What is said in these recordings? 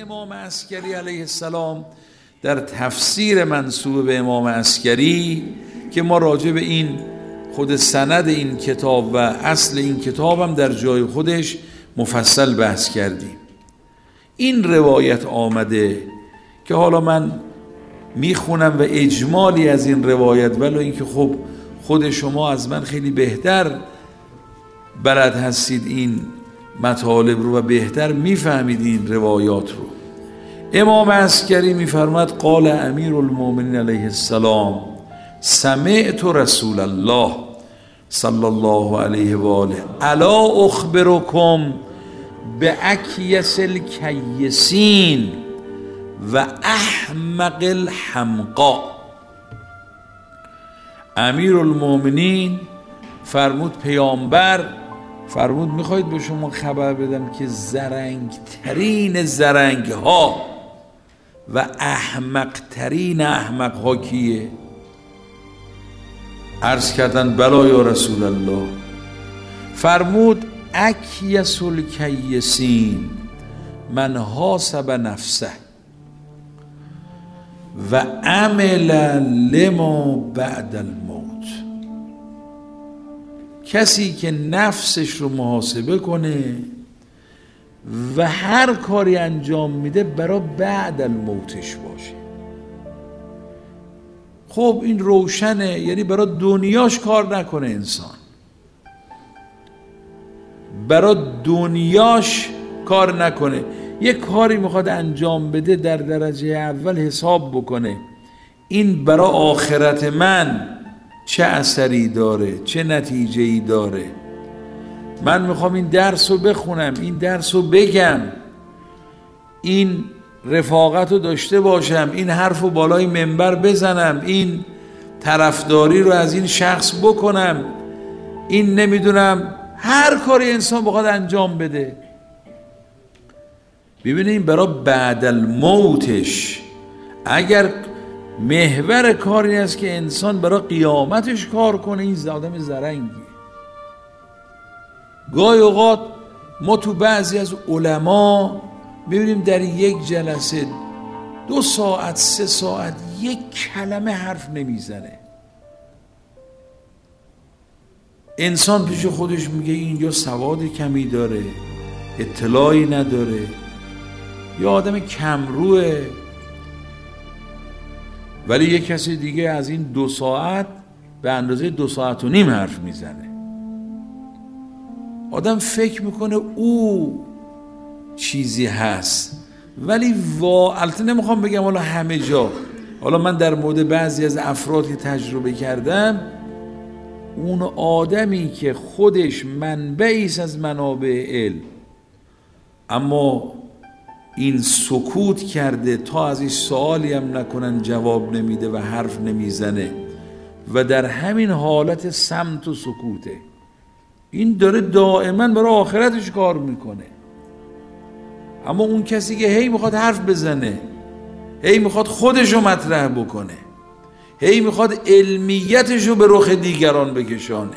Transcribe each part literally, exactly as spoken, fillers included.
امام عسکری علیه السلام در تفسیر منسوب به امام عسکری که ما راجع به این خود سند این کتاب و اصل این کتاب هم در جای خودش مفصل بحث کردیم. این روایت آمده که حالا من میخونم و اجمالی از این روایت، ولو اینکه خب خود شما از من خیلی بهتر بلد هستید این مطالب رو و بهتر میفهمید این روایات رو. امام عسکری میفرماد قال امیر المؤمنین علیه السلام سمعت رسول الله صلی الله علیه و آله الا اخبرکم باکیس الکیسین و احمق الحمقا. امیر المؤمنین فرمود، پیامبر فرمود میخواید به شما خبر بدم که زرنگ ترین زرنگ ها و احمق ترین احمق ها کیه؟ عرض کردن بلا یا رسول الله. فرمود اکیس الکیسین من حاسب نفسه و عمل لما بعد الموت. کسی که نفسش رو محاسبه کنه و هر کاری انجام میده برای بعد الموتش باشه. خب این روشنه، یعنی برای دنیاش کار نکنه انسان، برای دنیاش کار نکنه. یک کاری میخواد انجام بده در درجه اول حساب بکنه این برای آخرت من چه اثری داره، چه نتیجه‌ای داره. من میخوام این درس رو بخونم، این درس رو بگم، این رفاقت رو داشته باشم، این حرف رو بالای منبر بزنم، این طرفداری رو از این شخص بکنم، این نمیدونم هر کاری انسان بخواد انجام بده. ببینید برای بعد الموتش، اگر محور کاری است که انسان برای قیامتش کار کنه، این آدم زرنگی. گاهی اوقات ما تو بعضی از علما میبینیم در یک جلسه دو ساعت سه ساعت یک کلمه حرف نمیزنه. انسان پیش خودش میگه این یا سواد کمی داره، اطلاعی نداره، یا آدم کمروه. ولی یک کسی دیگه از این دو ساعت به اندازه دو ساعت و نیم حرف میزنه. آدم فکر میکنه او چیزی هست، ولی وا البته نمیخوام بگم حالا همه جا، حالا من در مورد بعضی از افراد که تجربه کردم، اون آدمی که خودش منبعی است از منابع علم اما این سکوت کرده تا از این سوالی هم نکنن جواب نمیده و حرف نمیزنه و در همین حالت صمت و سکوته، این داره دائما برای آخرتش کار میکنه. اما اون کسی که هی میخواد حرف بزنه، هی میخواد خودش رو مطرح بکنه، هی میخواد علمیتش رو به رخ دیگران بکشانه،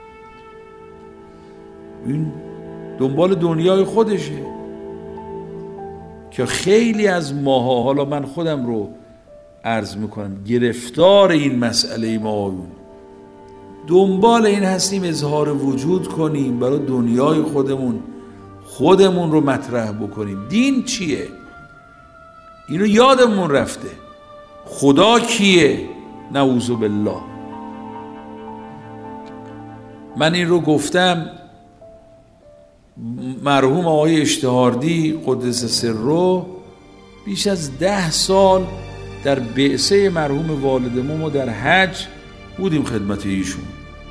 این دنبال دنیای خودشه. که خیلی از ماها، حالا من خودم رو عرض میکنم، گرفتار این مسئله ما دنبال این هستیم اظهار وجود کنیم برای دنیای خودمون، خودمون رو مطرح بکنیم. دین چیه؟ اینو یادمون رفته. خدا کیه؟ نعوذ بالله. من این رو گفتم، مرحوم آقای اشتهاردی قدس سره بیش از ده سال در بعثه مرحوم والدمون ما در حج بودیم خدمت ایشون.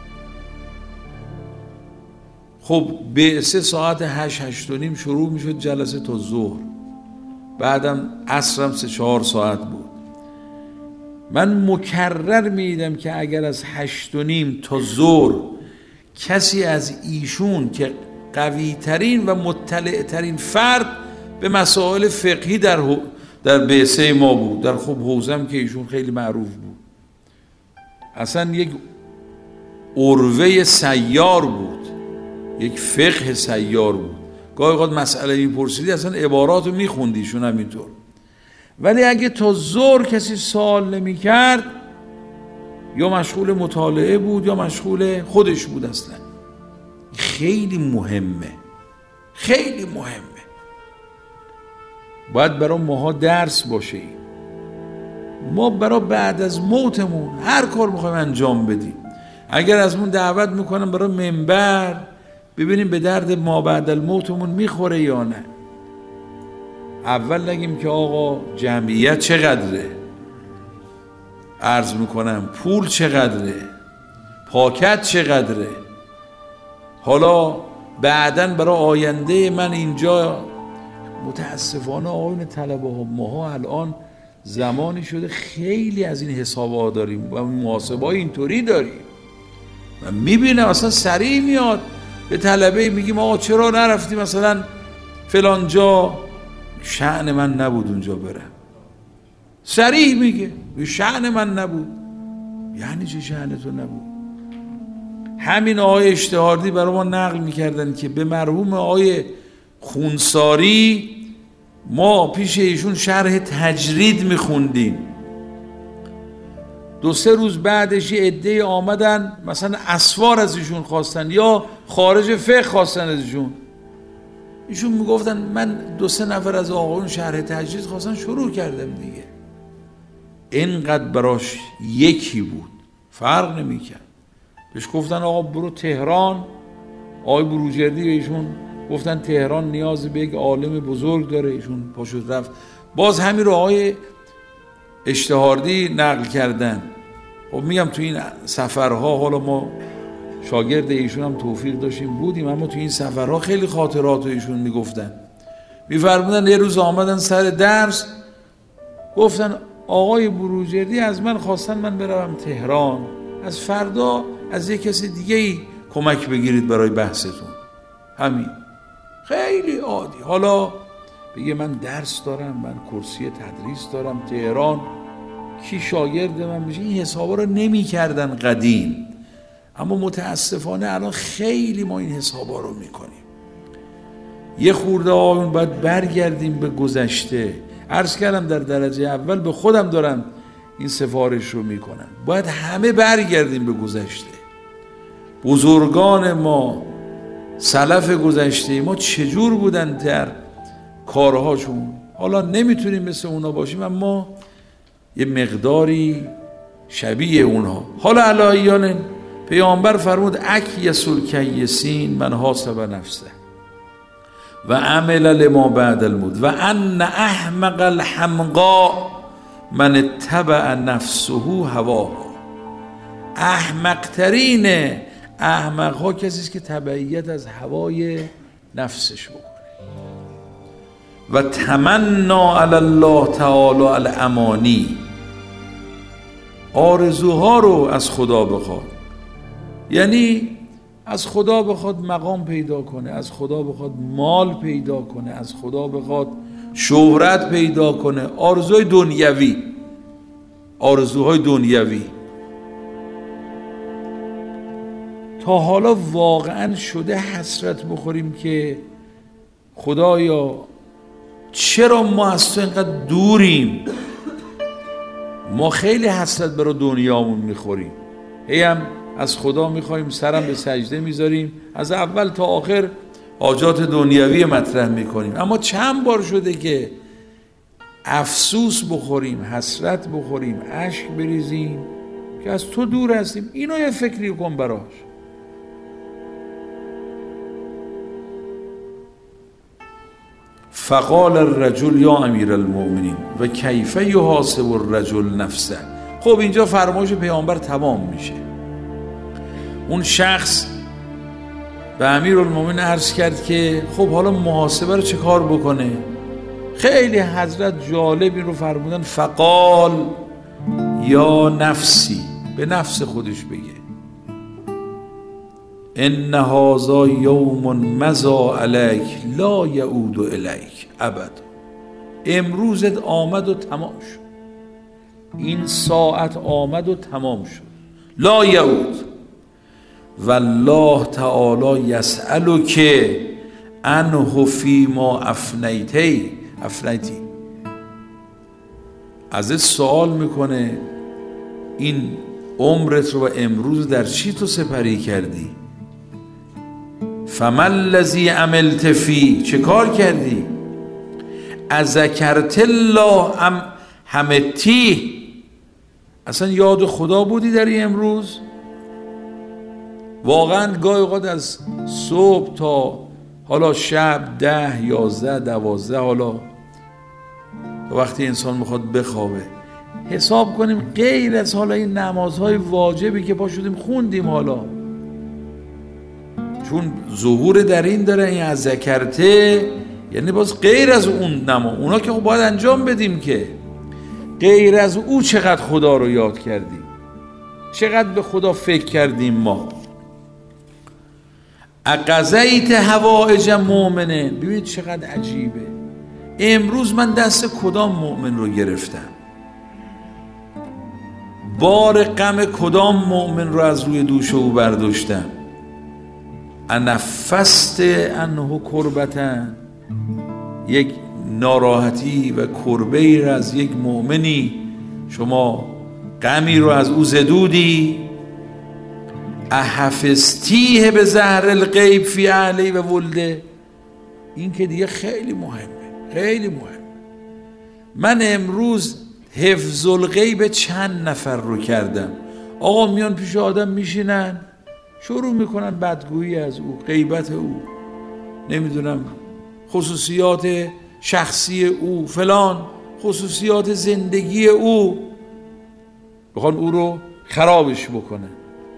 خب بعثه ساعت هشت هشت و نیم شروع می شد جلسه تا ظهر، بعدم عصرم سه چهار ساعت بود. من مکرر می دیدم که اگر از هشت و نیم تا ظهر کسی از ایشون که قوی ترین و مطلع ترین فرد به مسائل فقهی در در بعثه ما بود، در خب حوزم که ایشون خیلی معروف بود، اصلا یک عروه سیار بود، یک فقه سیار بود، گاهی اوقات مسئله میپرسیدی اصلا عبارات رو میخوندیشون همینطور. ولی اگه تا ظهر کسی سوال نمیکرد یا مشغول مطالعه بود یا مشغول خودش بود. اصلا خیلی مهمه، خیلی مهمه، باید برای ماها درس باشه. ما برای بعد از موتمون هر کار میخوایم انجام بدیم، اگر از اون دعوت میکنم برای منبر، ببینیم به درد ما بعد الموتمون میخوره یا نه. اول نگیم که آقا جمعیت چقدره، عرض میکنم پول چقدره، پاکت چقدره، حالا بعدن برای آینده من اینجا. متاسفانه آقایون طلبه ها، ماها الان زمانی شده خیلی از این حسابا داریم و محاسبه اینطوری داریم. من میبینم اصلا سریع میاد به طلبه میگیم آقا چرا نرفتی مثلا فلان جا، شأن من نبود اونجا برم. سریع میگه شأن من نبود. یعنی چه شأن تو نبود؟ همین آقای اشتهاردی برای ما نقل میکردن که به مرحوم آقای خونساری ما پیش ایشون شرح تجرید میخوندیم. دو سه روز بعدش یه عده آمدن مثلا اسوار از ایشون خواستن یا خارج فقه خواستن از ایشون. ایشون میگفتن من دو سه نفر از آقایون شرح تجرید خواستن، شروع کردم دیگه. اینقدر براش یکی بود، فرق نمیکرد. بهش گفتن آقا برو تهران، آقای بروجردی به ایشون گفتن تهران نیاز به یک عالم بزرگ داره، ایشون پاشد رفت. باز همین رو آقای اشتهاردی نقل کردن. خب میگم تو این سفرها، حالا ما شاگرد ایشون هم توفیق داشتیم بودیم، اما تو این سفرها خیلی خاطرات رو ایشون میگفتن. میفرمودن یه روز آمدن سر درس، گفتن آقای بروجردی از من خواستن من بروم تهران، از فردا از یک کسی دیگه ای کمک بگیرید برای بحثتون. همین، خیلی عادی. حالا بگه من درس دارم، من کرسی تدریس دارم تهران، کی شاگرد من بشه، این حسابا رو نمی کردن قدیم. اما متاسفانه الان خیلی ما این حسابا رو میکنیم. یه خورده آقایون باید برگردیم به گذشته. عرض کردم در درجه اول به خودم دارم این سفارش رو میکنم، باید همه برگردیم به گذشته. بزرگان ما، سلف گذشته ما چجور بودن در کارهاشون. حالا نمیتونیم مثل اونا باشیم، اما یه مقداری شبیه اونها. حالا علاییان پیامبر فرمود اکیس الکیسین من حاسب نفسه و عمل لما بعد الموت و ان احمق الحمقا من اتبع نفسه هواها. احمق ترین احمق ها کسی است که تبعیت از هوای نفسش بکنه. و تمنا علی الله تعالی الامانی، آرزوها رو از خدا بخواد. یعنی از خدا بخواد مقام پیدا کنه، از خدا بخواد مال پیدا کنه، از خدا بخواد شهرت پیدا کنه. آرزوهای دنیوی، آرزوهای دنیوی. تا حالا واقعا شده حسرت بخوریم که خدایا چرا ما از تو اینقدر دوریم؟ ما خیلی حسرت برای دنیامون میخوریم، هی هم از خدا میخوایم، سرم به سجده میذاریم، از اول تا آخر حاجات دنیوی مطرح میکنیم. اما چند بار شده که افسوس بخوریم، حسرت بخوریم، اشک بریزیم که از تو دور هستیم. اینو یه فکری کن براش. فقال الرجل یا امیر المؤمنین و کیف یحاسب الرجل نفسه. خب اینجا فرمایش پیامبر تمام میشه. اون شخص به امیر المؤمنین عرض کرد که خب حالا محاسبه رو چه کار بکنه؟ خیلی حضرت جالب این رو فرمودن فقال یا نفسی، به نفس خودش بگه ان هذا یوم مضى علیک لا یعود الیک ابدا. امروزت آمد و تمام شد، این ساعت آمد و تمام شد، لا یعود. والله تعالی یسألک انه فی ما افنیتی افنیتی ازت سوال میکنه این عمرت رو و امروز در چی تو سپری کردی؟ فما الذی عملت فی، چه کار کردی؟ اذکرت الله ام حمدتی، اصلا یاد خدا بودی در این امروز؟ واقعا گاهی اوقات از صبح تا حالا شب ده یازده دوازده حالا وقتی انسان میخواد بخوابه حساب کنیم غیر از حالا این نمازهای واجبی که پا شدیم خوندیم، حالا چون ظهور در این داره این از ذکرته، یعنی باز غیر از اون نماز اونا که باید انجام بدیم، که غیر از او چقدر خدا رو یاد کردیم، چقدر به خدا فکر کردیم ما. اقضیت حوائج مؤمنه، ببینید چقدر عجیبه، امروز من دست کدام مؤمن رو گرفتم؟ بار غم کدام مؤمن رو از روی دوش او برداشتم؟ انفست انه کربتن، یک ناراحتی و کربه ای را از یک مؤمنی شما غمی رو از او زدودی؟ احفظتیه به زهر الغیب فی اهلی و ولده، این که دیگه خیلی مهمه، خیلی مهمه. من امروز حفظ الغیب چند نفر رو کردم؟ آقا میان پیش آدم میشینن شروع میکنن بدگویی از او، غیبت او، نمیدونم خصوصیات شخصی او فلان، خصوصیات زندگی او، بخوان او رو خرابش بکنن.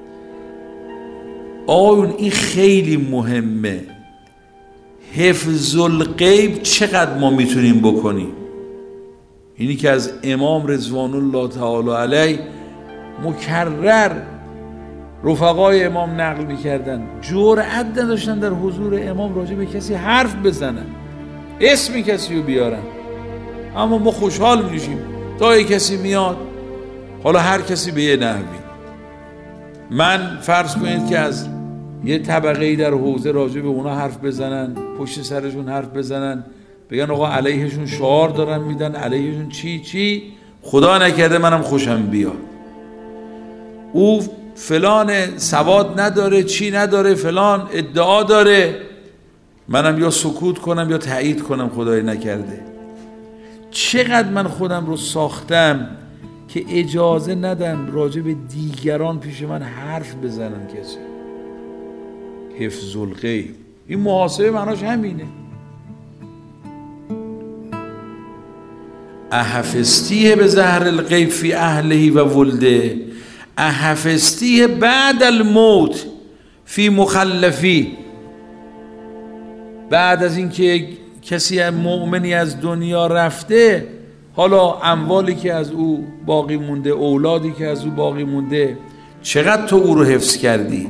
آقایون این خیلی مهمه. حفظ الغیب چقدر ما میتونیم بکنیم؟ اینی که از امام رضوان الله تعالی علیه مکرر رفقای امام نقل میکردن، جرأت نداشتن در حضور امام راجع به کسی حرف بزنن، اسم کسی رو بیارن. اما ما خوشحال میشیم تا یک کسی میاد، حالا هر کسی به یه نحوی. من فرض کنید که از یه طبقه‌ای در حوزه راجع به اونا حرف بزنن، پشت سرشون حرف بزنن، بگن آقا علیهشون شعار دارن میدن، علیهشون چی چی، خدا نکرده منم خوشم بیاد، او فلان سواد نداره، چی نداره، فلان ادعا داره، منم یا سکوت کنم یا تایید کنم خدای نکرده. چقدر من خودم رو ساختم که اجازه ندم راجع به دیگران پیش من حرف بزنن کسی. حفظ الغیب، این محاسبه معناش همینه. احفظتیه به زهر الغیب فی اهله و ولده، احفظتیه بعد الموت فی مخلفی، بعد از اینکه کسی مؤمنی از دنیا رفته، حالا اموالی که از او باقی مونده، اولادی که از او باقی مونده، چقدر تو او رو حفظ کردی؟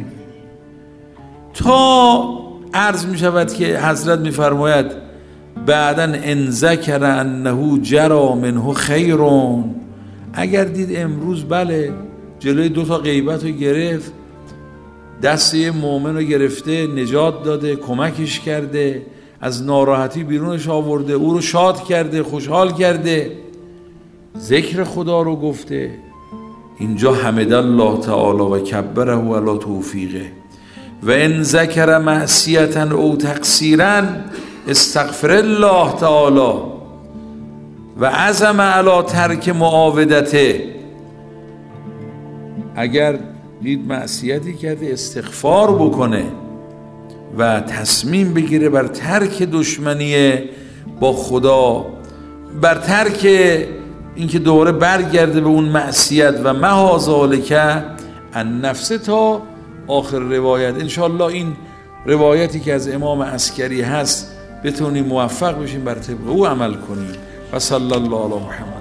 تا عرض می شود که حضرت می فرماید بعداً ان ذکر انه جرى منه خیرون، اگر دید امروز بله جلوی دو تا غیبت رو گرفت، دست یه مؤمن رو گرفته، نجات داده، کمکش کرده، از ناراحتی بیرونش آورده، او رو شاد کرده، خوشحال کرده، ذکر خدا رو گفته، اینجا حمد الله تعالی و کبره علی توفیقه. و ان ذکر معصیتا او تقصیرا استغفر الله تعالی و عزم علی ترک معاودته، اگر دید معصیتی کرده استغفار بکنه و تصمیم بگیره بر ترک دشمنی با خدا، بر ترک اینکه دوباره برگرده به اون معصیت و مها ذالک عن نفسه تا آخر روایت. انشاءالله این روایتی که از امام عسکری هست بتونیم موفق بشیم بر طبق او عمل کنیم. و صلی الله علی محمد.